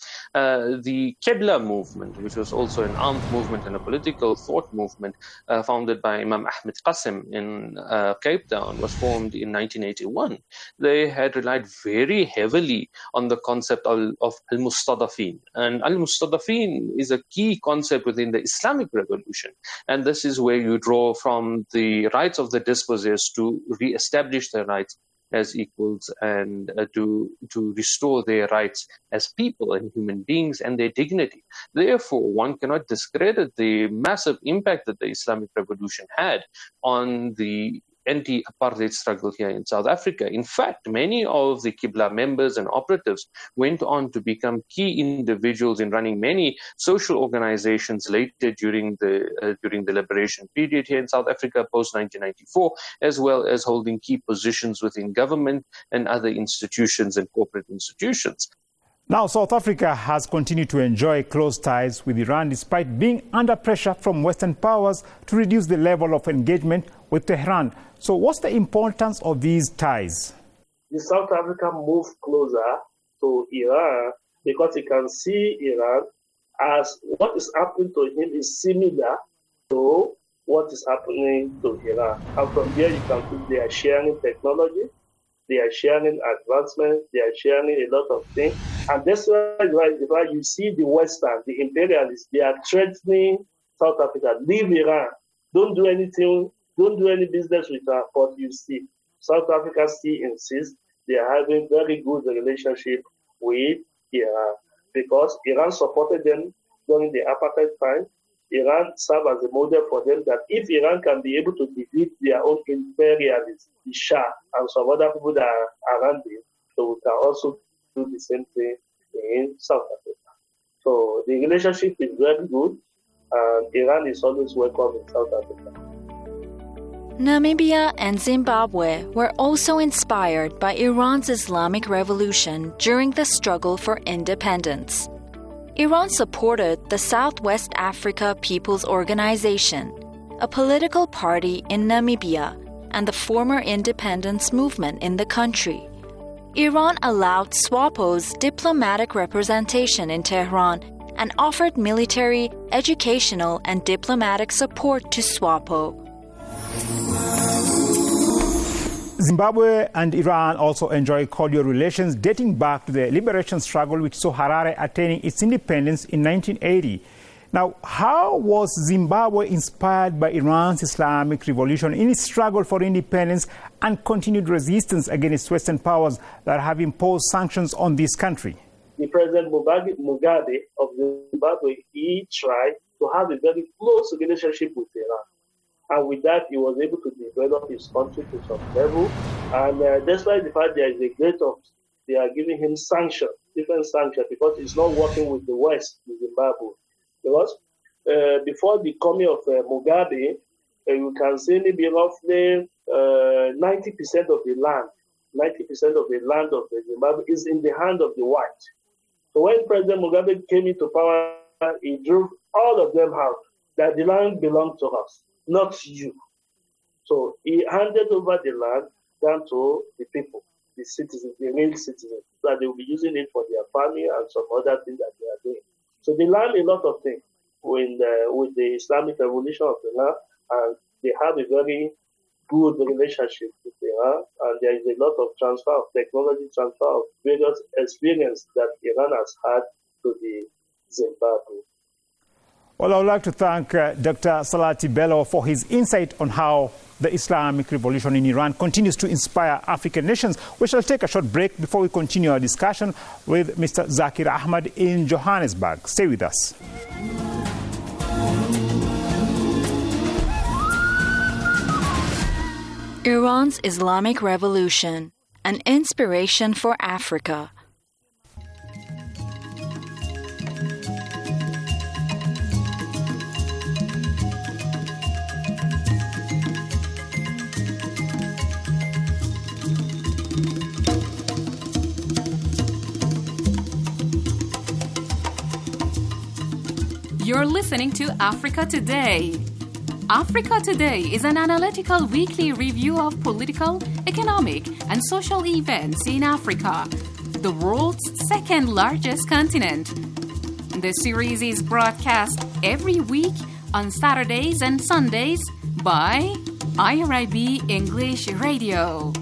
[SPEAKER 24] The Qibla movement, which was also an armed movement and a political thought movement founded by Imam Ahmed Qasim in Cape Town, was formed in 1981. They had relied very heavily on the concept of al-Mustadafin. And al-Mustadafin is a key concept within the Islamic Revolution. And this is where you draw from the rights of the dispossessed to re-establish their rights as equals and to restore their rights as people and human beings and their dignity. Therefore, one cannot discredit the massive impact that the Islamic Revolution had on the anti-apartheid struggle here in South Africa. In fact, many of the Qibla members and operatives went on to become key individuals in running many social organizations later during the liberation period here in South Africa post-1994, as well as holding key positions within government and other institutions and corporate institutions.
[SPEAKER 22] Now, South Africa has continued to enjoy close ties with Iran despite being under pressure from Western powers to reduce the level of engagement with Tehran. So what's the importance of these ties?
[SPEAKER 4] The South Africa moved closer to Iran because he can see Iran as what is happening to him is similar to what is happening to Iran. And from there you can see they are sharing technology, they are sharing advancements, they are sharing a lot of things. And that's why you see the Western, the imperialists, they are threatening South Africa. Leave Iran. Don't do anything. Don't do any business with her. But you see, South Africa still insists they are having very good relationship with Iran because Iran supported them during the apartheid time. Iran served as a model for them that if Iran can be able to defeat their own imperialists, the Shah and some other people that are around them, so we can also do the same thing in South Africa. So the relationship is very good and Iran is always welcome in South Africa.
[SPEAKER 3] Namibia and Zimbabwe were also inspired by Iran's Islamic Revolution during the struggle for independence. Iran supported the Southwest Africa People's Organization, a political party in Namibia, and the former independence movement in the country. Iran allowed SWAPO's diplomatic representation in Tehran and offered military, educational, and diplomatic support to SWAPO.
[SPEAKER 22] Zimbabwe and Iran also enjoy cordial relations dating back to the liberation struggle which saw Harare attaining its independence in 1980. Now, how was Zimbabwe inspired by Iran's Islamic Revolution in its struggle for independence and continued resistance against Western powers that have imposed sanctions on this country?
[SPEAKER 4] The President Mugabe of Zimbabwe, he tried to have a very close relationship with Iran. And with that, he was able to develop his country to some level. And despite the fact there is a great of, they are giving him sanctions, different sanctions, because he's not working with the West in Zimbabwe. Because before the coming of Mugabe, you can say maybe roughly 90% of the land, 90% of the land of Zimbabwe is in the hand of the white. So when President Mugabe came into power, he drove all of them out, that the land belonged to us, not you. So he handed over the land down to the people, the citizens, the real citizens, so that they will be using it for their family and some other things that they are doing. So they learned a lot of things with the Islamic Revolution of Iran, and they have a very good relationship with Iran, and there is a lot of transfer of technology, transfer of various experience that Iran has had to the Zimbabwe.
[SPEAKER 22] Well, I would like to thank Dr. Salati Bello for his insight on how the Islamic Revolution in Iran continues to inspire African nations. We shall take a short break before we continue our discussion with Mr. Zakir Ahmad in Johannesburg. Stay with us.
[SPEAKER 3] Iran's Islamic Revolution, an inspiration for Africa.
[SPEAKER 5] listening to Africa Today. Africa Today is an analytical weekly review of political, economic, and social events in Africa, the world's second largest continent. The series is broadcast every week on Saturdays and Sundays by IRIB English Radio.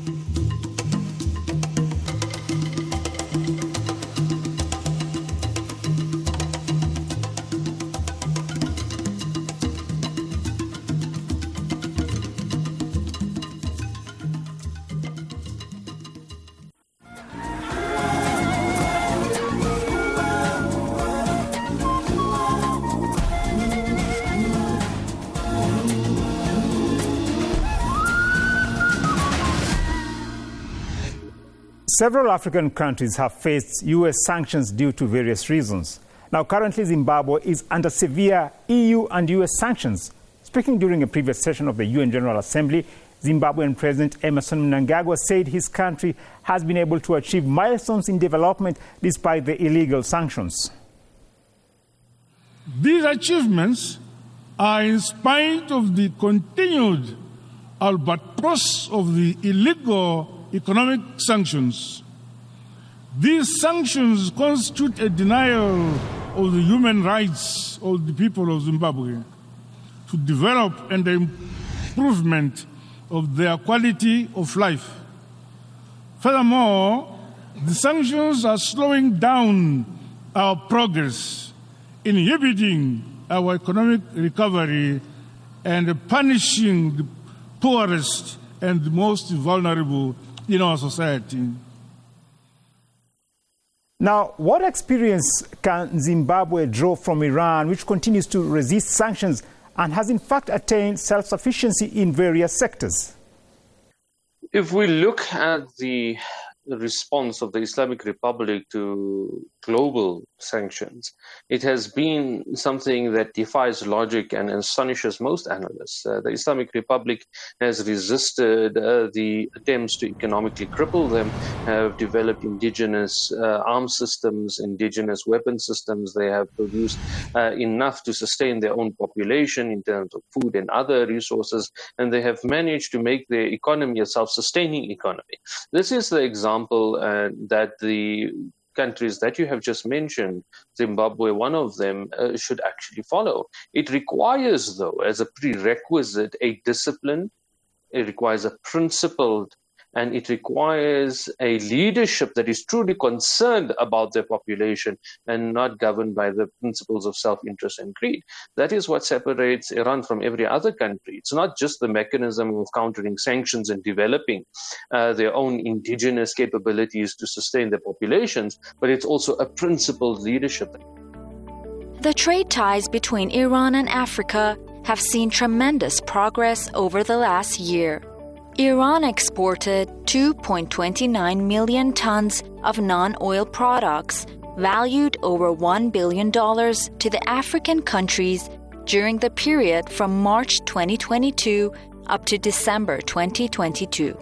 [SPEAKER 22] Several African countries have faced U.S. sanctions due to various reasons. Now, currently, Zimbabwe is under severe EU and U.S. sanctions. Speaking during a previous session of the UN General Assembly, Zimbabwean President Emmerson Mnangagwa said his country has been able to achieve milestones in development despite the illegal sanctions.
[SPEAKER 8] These achievements are in spite of the continued albatross of the illegal economic sanctions. These sanctions constitute a denial of the human rights of the people of Zimbabwe to develop and the improvement of their quality of life. Furthermore, the sanctions are slowing down our progress, inhibiting our economic recovery, and punishing the poorest and the most vulnerable in our society.
[SPEAKER 22] Now, what experience can Zimbabwe draw from Iran, which continues to resist sanctions and has in fact attained self-sufficiency in various sectors?
[SPEAKER 24] If we look at the response of the Islamic Republic to global sanctions, it has been something that defies logic and astonishes most analysts. The Islamic Republic has resisted the attempts to economically cripple them, have developed indigenous arms systems, indigenous weapon systems. They have produced enough to sustain their own population in terms of food and other resources, and they have managed to make their economy a self-sustaining economy. This is the example that the countries that you have just mentioned, Zimbabwe, one of them, should actually follow. It requires, though, as a prerequisite, a discipline. It requires a principled, and it requires a leadership that is truly concerned about their population and not governed by the principles of self-interest and greed. That is what separates Iran from every other country. It's not just the mechanism of countering sanctions and developing their own indigenous capabilities to sustain their populations, but it's also a principled leadership.
[SPEAKER 3] The trade ties between Iran and Africa have seen tremendous progress over the last year. Iran exported 2.29 million tons of non-oil products, valued over $1 billion, to the African countries during the period from March 2022 up to December 2022.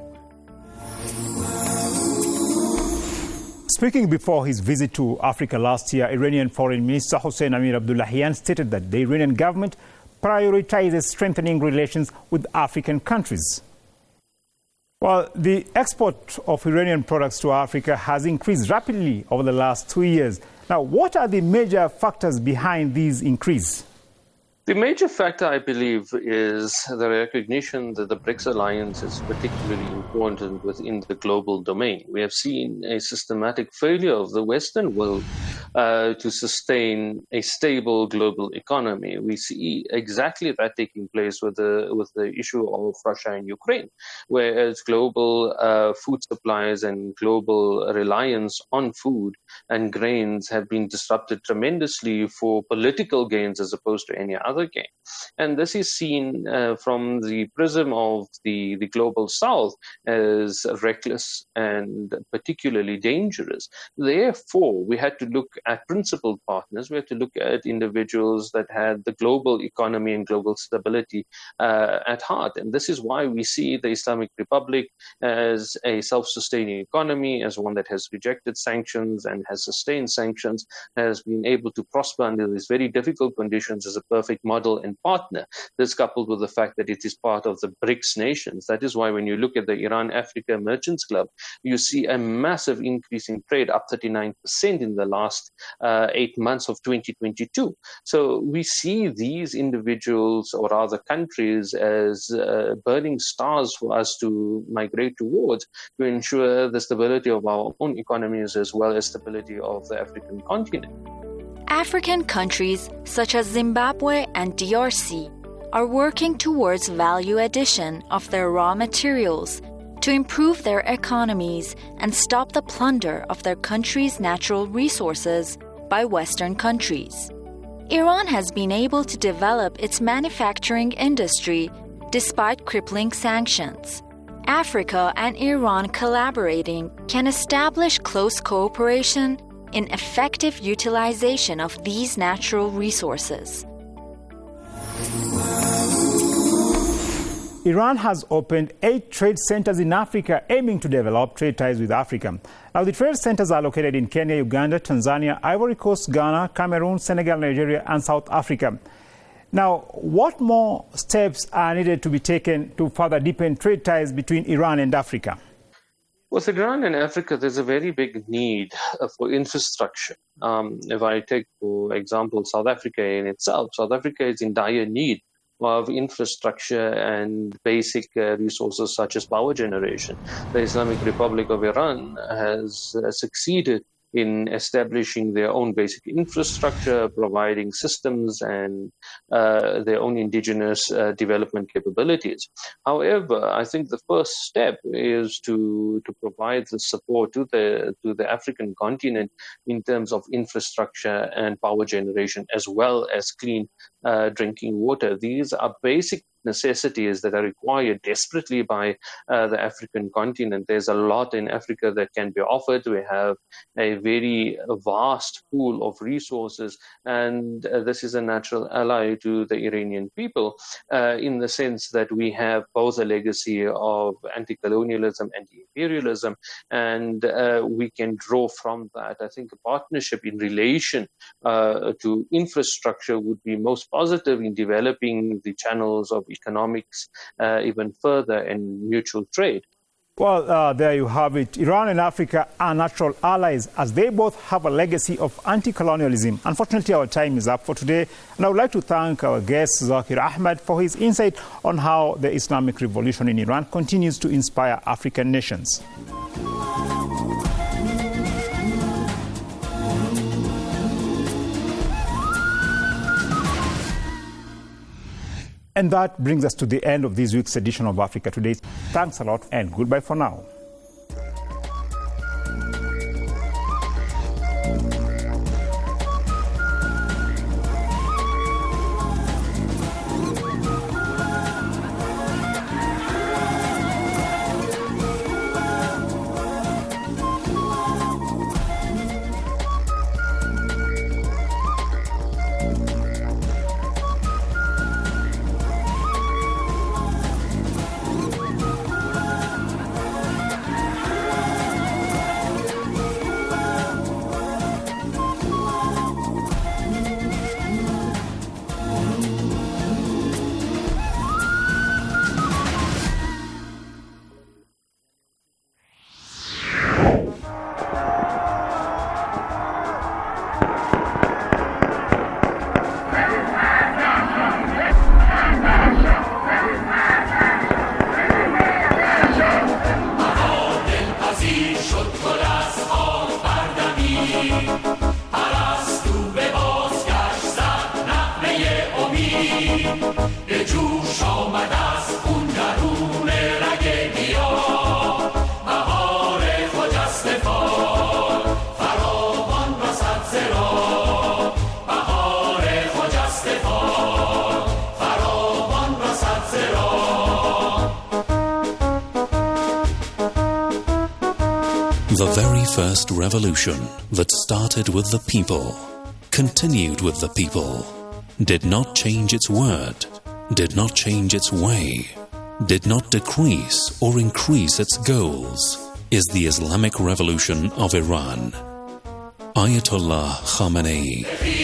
[SPEAKER 22] Speaking before his visit to Africa last year, Iranian Foreign Minister Hossein Amir Abdullahian stated that the Iranian government prioritizes strengthening relations with African countries. Well, the export of Iranian products to Africa has increased rapidly over the last 2 years. Now, what are the major factors behind these increase?
[SPEAKER 24] The major factor, I believe, is the recognition that the BRICS alliance is particularly important within the global domain. We have seen a systematic failure of the Western world to sustain a stable global economy. We see exactly that taking place with the issue of Russia and Ukraine, whereas global food supplies and global reliance on food and grains have been disrupted tremendously for political gains as opposed to any other gain. And this is seen from the prism of the global south as reckless and particularly dangerous. Therefore, we had to look at principal partners. We have to look at individuals that had the global economy and global stability at heart. And this is why we see the Islamic Republic as a self-sustaining economy, as one that has rejected sanctions and has sustained sanctions, has been able to prosper under these very difficult conditions as a perfect model and partner. This coupled with the fact that it is part of the BRICS nations. That is why when you look at the Iran-Africa Merchants Club, you see a massive increase in trade, up 39% in the last 8 months of 2022. So we see these individuals, or rather countries, as burning stars for us to migrate towards to ensure the stability of our own economies as well as stability of the African continent.
[SPEAKER 3] African countries such as Zimbabwe and DRC are working towards value addition of their raw materials to improve their economies and stop the plunder of their country's natural resources by Western countries. Iran has been able to develop its manufacturing industry despite crippling sanctions. Africa and Iran collaborating can establish close cooperation in effective utilization of these natural resources.
[SPEAKER 22] Iran has opened 8 trade centers in Africa aiming to develop trade ties with Africa. Now, the trade centers are located in Kenya, Uganda, Tanzania, Ivory Coast, Ghana, Cameroon, Senegal, Nigeria, and South Africa. Now, what more steps are needed to be taken to further deepen trade ties between Iran and Africa?
[SPEAKER 24] With Iran and Africa, there's a very big need for infrastructure. If I take, for example, South Africa in itself, South Africa is in dire need of infrastructure and basic resources such as power generation. The Islamic Republic of Iran has succeeded in establishing their own basic infrastructure, providing systems and their own indigenous development capabilities. However, I think the first step is to provide the support to the African continent in terms of infrastructure and power generation, as well as clean drinking water. These are basic necessities that are required desperately by the African continent. There's a lot in Africa that can be offered. We have a very vast pool of resources, and this is a natural ally to the Iranian people in the sense that we have both a legacy of anti-colonialism, anti-imperialism, and we can draw from that. I think a partnership in relation to infrastructure would be most positive in developing the channels of economics even further and mutual trade.
[SPEAKER 22] Well, there you have it. Iran and Africa are natural allies as they both have a legacy of anti-colonialism. Unfortunately, our time is up for today. And I would like to thank our guest, Zakir Ahmed, for his insight on how the Islamic Revolution in Iran continues to inspire African nations. And that brings us to the end of this week's edition of Africa Today. Thanks a lot and goodbye for now.
[SPEAKER 15] The very first revolution that started with the people, continued with the people, did not change its word, did not change its way, did not decrease or increase its goals, is the Islamic Revolution of Iran. Ayatollah Khamenei.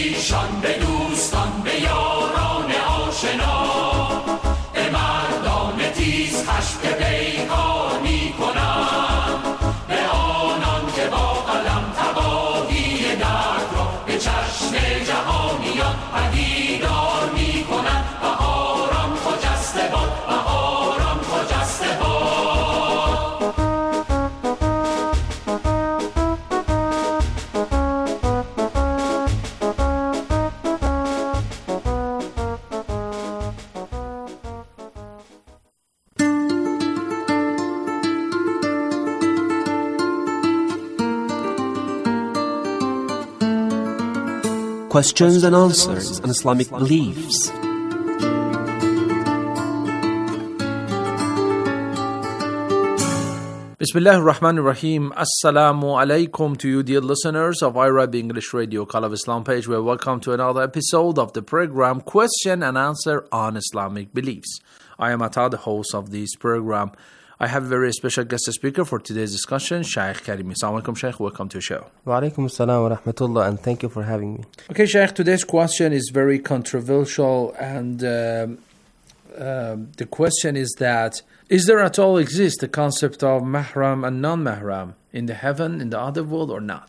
[SPEAKER 18] Questions and answers on Islamic beliefs.
[SPEAKER 19] Bismillah ar-Rahman ar-Rahim. Assalamu alaikum to you, dear listeners of IRIB English Radio Call of Islam page. We are welcome to another episode of the program Question and Answer on Islamic Beliefs. I am Atta, the host of this program. I have a very special guest speaker for today's discussion, Shaykh Karimi. Assalamu alaikum, Shaykh. Welcome to the show.
[SPEAKER 9] Wa alaikum assalam wa rahmatullah, and thank you for having me.
[SPEAKER 19] Okay, Shaykh, today's question is very controversial, and the question is that, is there at all exist the concept of mahram and non-mahram in the heaven, in the other world, or not?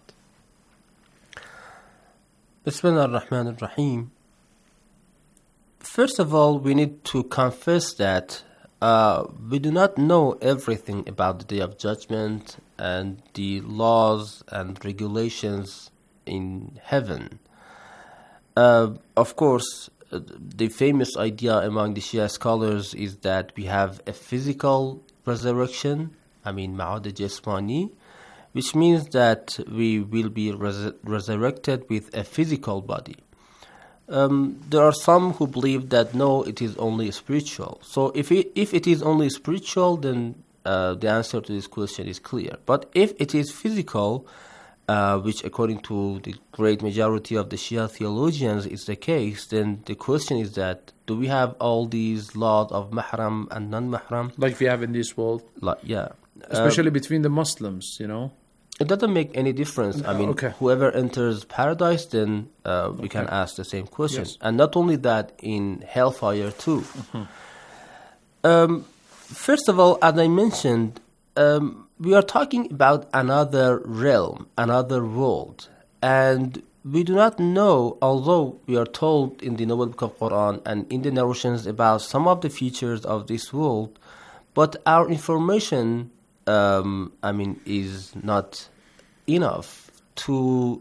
[SPEAKER 9] Bismillah ar-Rahman ar-Rahim. First of all, we need to confess that we do not know everything about the Day of Judgment and the laws and regulations in heaven. Of course, the famous idea among the Shia scholars is that we have a physical resurrection, Ma'ad Jasmani, which means that we will be resurrected with a physical body. There are some who believe that no, it is only spiritual. So if it is only spiritual, then the answer to this question is clear. But if it is physical, which according to the great majority of the Shia theologians is the case, then the question is that, do we have all these laws of mahram and non-mahram?
[SPEAKER 19] Like we have in this world?
[SPEAKER 9] Yeah.
[SPEAKER 19] Especially between the Muslims, you know?
[SPEAKER 9] It doesn't make any difference. Whoever enters paradise, then we can ask the same question. Yes. And not only that, in hellfire too. Mm-hmm. First of all, as I mentioned, we are talking about another realm, another world. And we do not know, although we are told in the Noble Book of Quran and in the narrations about some of the features of this world, but our information is not enough to,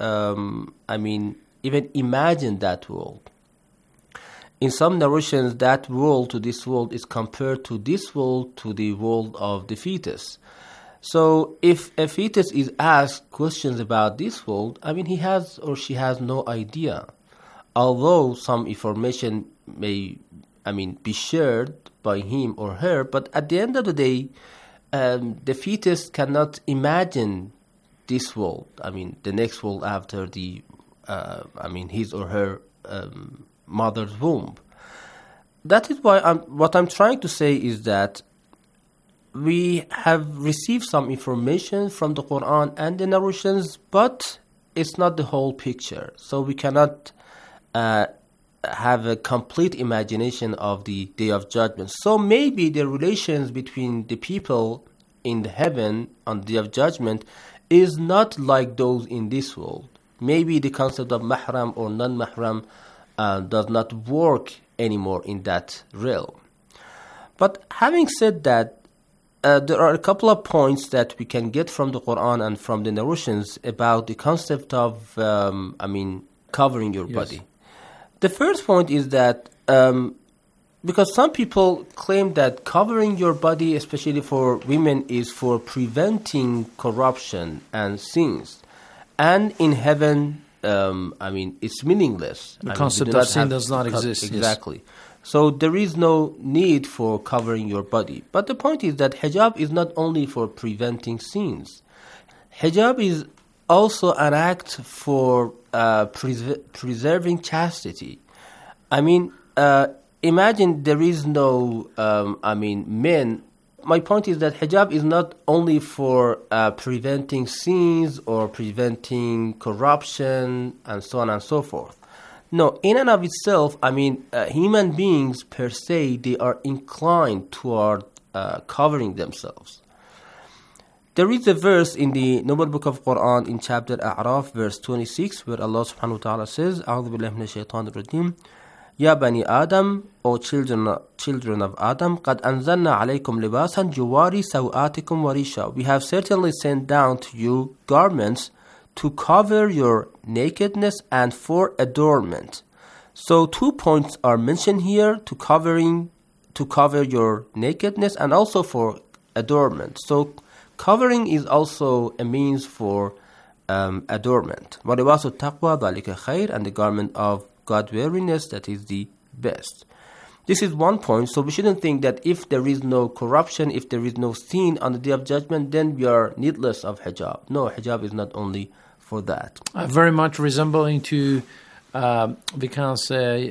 [SPEAKER 9] even imagine that world. In some narrations, that world to this world is compared to this world to the world of the fetus. So if a fetus is asked questions about this world, he has or she has no idea. Although some information may, be shared by him or her, but at the end of the day, the fetus cannot imagine this world. The next world after the, his or her mother's womb. That is why what I'm trying to say is that we have received some information from the Quran and the narrations, but it's not the whole picture. So we cannot have a complete imagination of the Day of Judgment. So maybe the relations between the people in the heaven on the Day of Judgment is not like those in this world. Maybe the concept of mahram or non-mahram does not work anymore in that realm. But having said that, there are a couple of points that we can get from the Quran and from the narrations about the concept of, covering your body. The first point is that because some people claim that covering your body, especially for women, is for preventing corruption and sins. And in heaven, it's meaningless.
[SPEAKER 19] The concept of sin does not exist.
[SPEAKER 9] Exactly. Yes. So there is no need for covering your body. But the point is that hijab is not only for preventing sins. Hijab is also an act for preserving chastity. I mean, imagine there is no, men. My point is that hijab is not only for preventing sins or preventing corruption and so on and so forth. No, in and of itself, human beings per se, they are inclined toward covering themselves. There is a verse in the Noble Book of Quran in chapter A'raf, verse 26, where Allah subhanahu wa ta'ala says, أعوذ بالله من الشيطان الرجيم يا بني آدم, O children of Adam, قد أنزلنا عليكم لباسا جواري سوآتكم وريشا. We have certainly sent down to you garments to cover your nakedness and for adornment. So 2 points are mentioned here, to cover your nakedness and also for adornment. So covering is also a means for adornment. وَلِبَاسُ التَّقْوَى ذَلِكَ خَيْرٌ, and the garment of God-weariness, that is the best. This is one point. So we shouldn't think that if there is no corruption, if there is no sin on the Day of Judgment, then we are needless of hijab. No, hijab is not only for that.
[SPEAKER 19] Very much resembling to, we can say,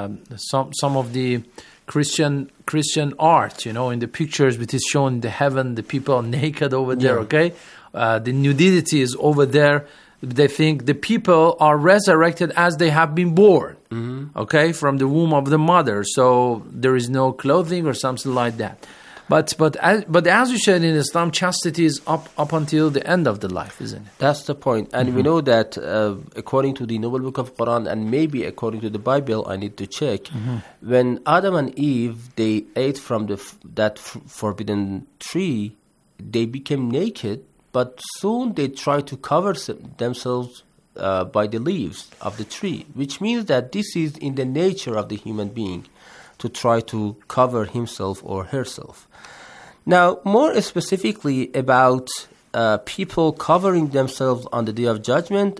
[SPEAKER 19] some of the Christian art, in the pictures it is shown in the heaven, the people are naked over there, okay? The nudity is over there. They think the people are resurrected as they have been born, okay, from the womb of the mother. So there is no clothing or something like that. But as you said, in Islam, chastity is up until the end of the life, isn't it?
[SPEAKER 9] That's the point. And we know that according to the Noble Book of Quran, and maybe according to the Bible, I need to check, when Adam and Eve, they ate from that forbidden tree, they became naked, but soon they tried to cover themselves by the leaves of the tree, which means that this is in the nature of the human being, to try to cover himself or herself. Now, more specifically about people covering themselves on the Day of Judgment,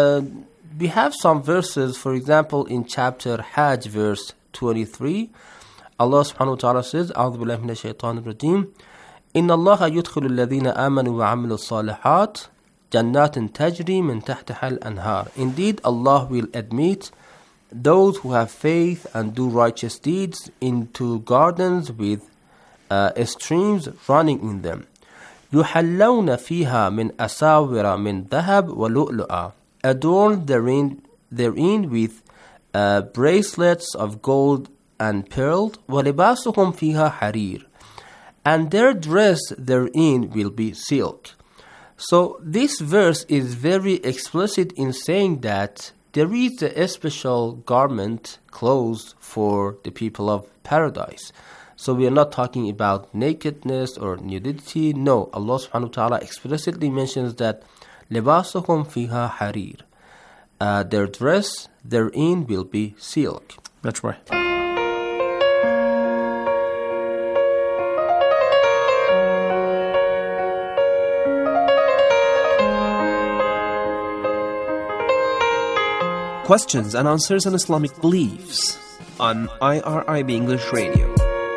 [SPEAKER 9] we have some verses. For example, in chapter Hajj, verse 23, Allah subhanahu wa ta'ala says, أعوذ بالله من الشيطان الرجيم إن الله يدخل الذين آمنوا وعملوا الصالحات جنات تجري من تحتها الأنهار. Indeed, Allah will admit those who have faith and do righteous deeds into gardens with streams running in them. يحلون فيها من أساور من ذهب ولؤلؤا. Adorned therein with bracelets of gold and pearl. وَلِبَاسُهُمْ فِيهَا حَرِيرٌ. And their dress therein will be silk. So this verse is very explicit in saying that there is a special garment, clothes for the people of paradise. So we are not talking about nakedness or nudity. No, Allah subhanahu wa ta'ala explicitly mentions that لِبَاسُهُمْ فِيهَا حَرِيرٌ. Their dress therein will be silk.
[SPEAKER 19] That's right.
[SPEAKER 18] Questions and answers on Islamic beliefs on IRIB English Radio.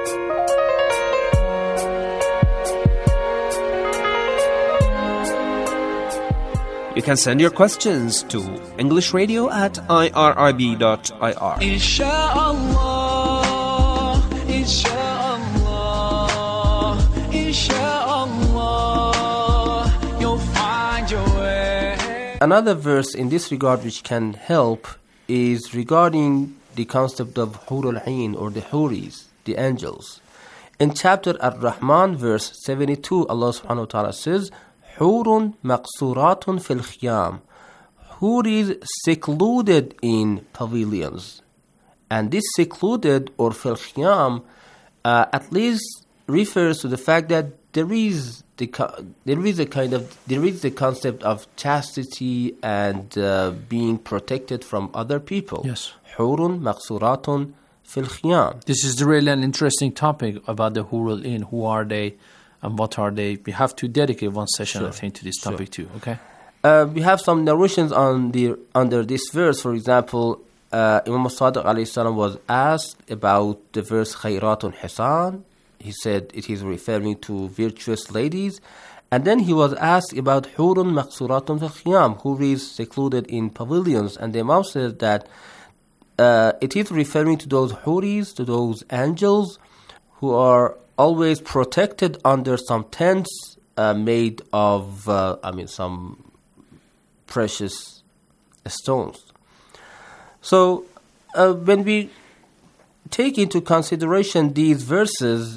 [SPEAKER 18] You can send your questions to englishradio@irib.ir.
[SPEAKER 21] Inshallah, inshallah, inshallah, you'll find your way.
[SPEAKER 9] Another verse in this regard which can help is regarding the concept of Hurul Ain, or the Huris, the angels. In chapter Ar-Rahman, verse 72, Allah subhanahu wa ta'ala says, Hurun maqsuratun fil khiyam. Huris secluded in pavilions. And this secluded, or fil khiyam, at least refers to the fact that there is the concept of chastity and being protected from other people.
[SPEAKER 19] Yes.
[SPEAKER 9] Hurun maqsuratun fil khiyam.
[SPEAKER 19] This is really an interesting topic about the Hurul Ain. Who are they and what are they? We have to dedicate one session, I think, to this topic too. Okay.
[SPEAKER 9] We have some narrations under this verse. For example, Imam Sadiq alayhi salam was asked about the verse Khayratun Hisan. He said it is referring to virtuous ladies. And then he was asked about Hurun Maqsuratun fil Khiyam, who is secluded in pavilions. And the Imam says that it is referring to those Huris, to those angels who are always protected under some tents made of, some precious stones. So when we take into consideration these verses,